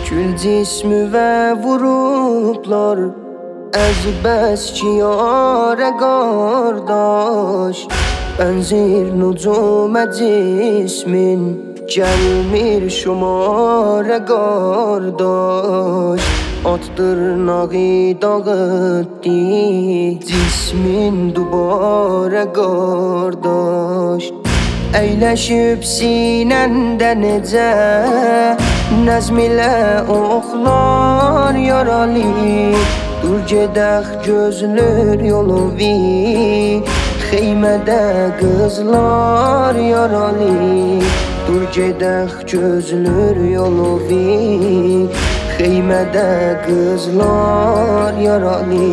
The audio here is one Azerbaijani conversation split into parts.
Kül cismi və vurublar əzbəs ki yara qardaş. Bənzir nucumə cismin gəlmir şumara qardaş. At dırnağı dağıtdı cismin dubara qardaş. Əyləşib sinəndə necə nəzm ilə oxlar yaralı. Dur gedək gözlür yoluvi, xeymədə qızlar yaralı. Dur gedək gözlür yoluvi, xeymədə qızlar yaralı.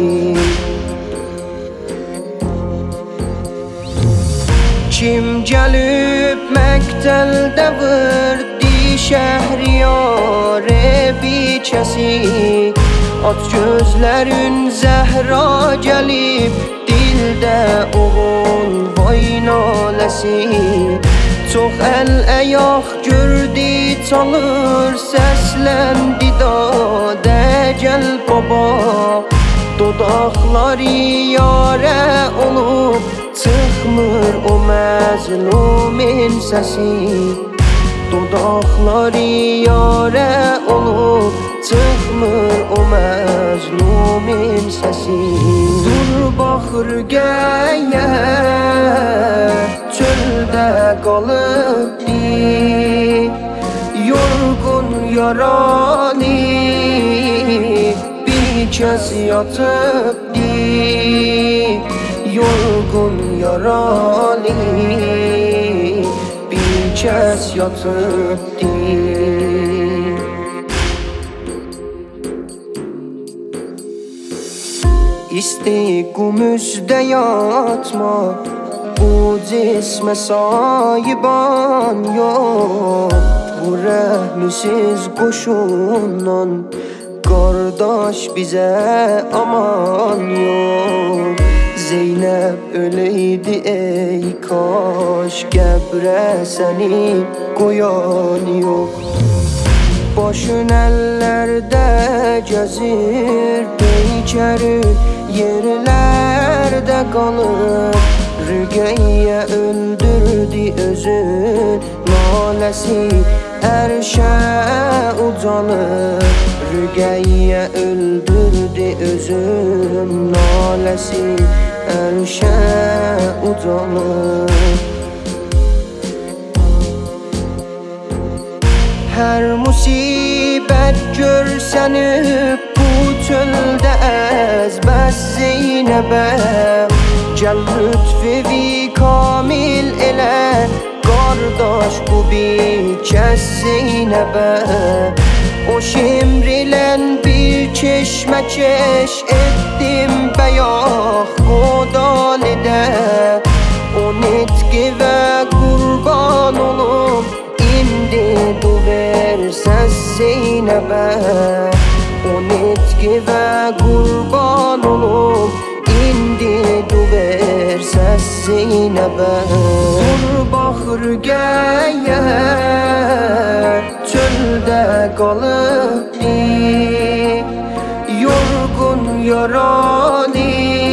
Kim gəlib məktəldə vırdı şəhriyarə biçəsi. At gözlərin zəhra gəlib dildə oğul vay naləsi. Çox əl əyaq gördü çalır səsləndi dadə gəl baba. Dodaqları yarə olub çıxmır o məzlumin səsi. Dodaqları yarə olub çıxmır o məzlumin səsi. Dur baxır gəyə çöldə qalıbdı, yorğun yaralı bir kəs yatıbdı. Yorğun yaralı bir kəs yatıbdı. İstiqumüzdə yatma, bu cismə sahiban yox. Bu rəhmisiz qoşundan qardaş bizə aman yox. Zeynəb öləydi ey kaş, qəbrə səni qoyan yox. Başın əllərdə gəzir, peykəri yerlərdə qalır. Rüqəyyə öldürdü özün, naləsi ərşə ucalır. Rüqəyyə öldürdü özün, naləsi ərşə ucalır. Hər musibət görsənib bu çöldə əzbəs Zeynəbə. Gəl lütfevi kamil elə qardaş bu bir kəs Zeynəbə. O şimrilən bir keşməkeş etdim bəyax qodalidə. O nitqi və qurban olum indi du versəz Zeynəbə. O nitqi və qurban olum indi du versəz Zeynəbə. Dur baxır gəyə çöldə qalıbdı, yorğun yaralı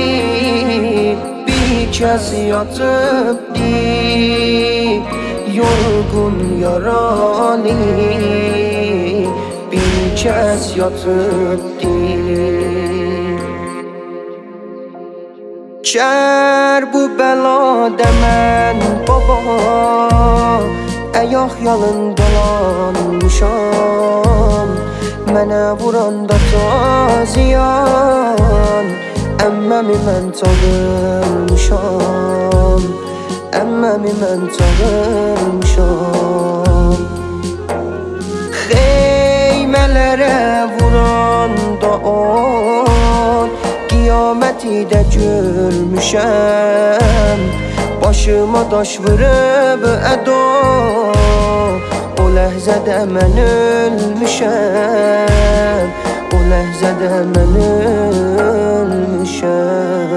bir kəs yatıbdı. Yorğun yaralı bir kəs yatıbdı. Kər bu bəladə mən baba, əyaq yalın dolanmışam. Mənə vuranda taziyan, əmməmi mən çağırmışam. Əmməmi mən çağırmışam. Xeymələrə vuranda on, qiyaməti də görmüşəm. Başıma daş vurub ədo, o ləhzədə mən ölmüşəm. O ləhzədə mən ölmüşəm.